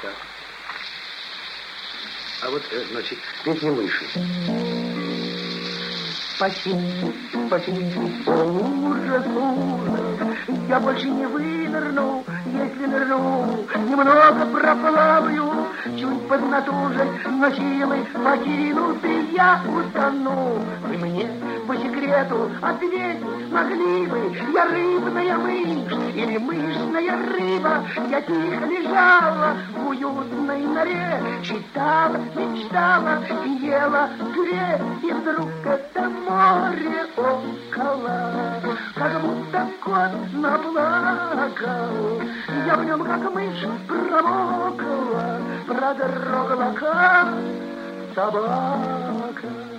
Так. А вот, значит, песня мыши. Спасибо, ужас, я больше не вынырну, если нырну, немного проплавлю, чуть поднатужен, но силы покинуты, я утону. Вы мне по секрету ответить могли бы, я рыбная мышь или мышная рыба, я тихо лежала в уютной норе, читала, мечтала и ела пюре, и вдруг это море около, как будто кот наплакал. Я в нем, как мышь, промокла, продрогла, как собака.